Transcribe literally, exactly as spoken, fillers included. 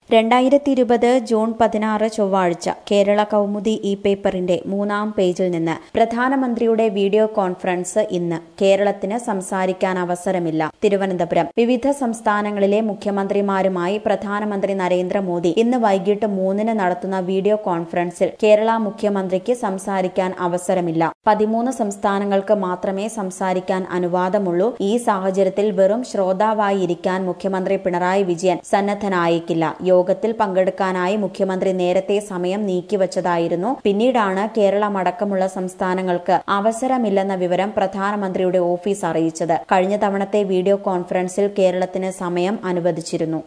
രണ്ടായിരത്തി ഇരുപത് ജൂൺ പതിനാറ് ചൊവ്വാഴ്ച കേരള കൗമുദി ഇ പേപ്പറിന്റെ മൂന്നാം പേജിൽ നിന്ന് പ്രധാനമന്ത്രിയുടെ വീഡിയോ കോൺഫറൻസ് ഇന്ന് കേരളത്തിന് സംസാരിക്കാൻ അവസരമില്ല. തിരുവനന്തപുരം വിവിധ സംസ്ഥാനങ്ങളിലെ മുഖ്യമന്ത്രിമാരുമായി പ്രധാനമന്ത്രി നരേന്ദ്രമോദി ഇന്ന് വൈകിട്ട് മൂന്നിന് നടത്തുന്ന വീഡിയോ കോൺഫറൻസിൽ കേരള മുഖ്യമന്ത്രിക്ക് സംസാരിക്കാൻ അവസരമില്ല. പതിമൂന്ന് സംസ്ഥാനങ്ങൾക്ക് മാത്രമേ സംസാരിക്കാൻ അനുവാദമുള്ളൂ. ഈ സാഹചര്യത്തിൽ വെറും ശ്രോതാവായി ഇരിക്കാൻ മുഖ്യമന്ത്രി പിണറായി വിജയൻ സന്നദ്ധനായേക്കില്ല. യോഗത്തിൽ പങ്കെടുക്കാനായി മുഖ്യമന്ത്രി നേരത്തെ സമയം നീക്കിവച്ചതായിരുന്നു. പിന്നീടാണ് കേരളമടക്കമുള്ള സംസ്ഥാനങ്ങൾക്ക് അവസരമില്ലെന്ന വിവരം പ്രധാനമന്ത്രിയുടെ ഓഫീസ് അറിയിച്ചത്. കഴിഞ്ഞ തവണത്തെ വീഡിയോ കോൺഫറൻസിൽ കേരളത്തിന് സമയം അനുവദിച്ചിരുന്നു.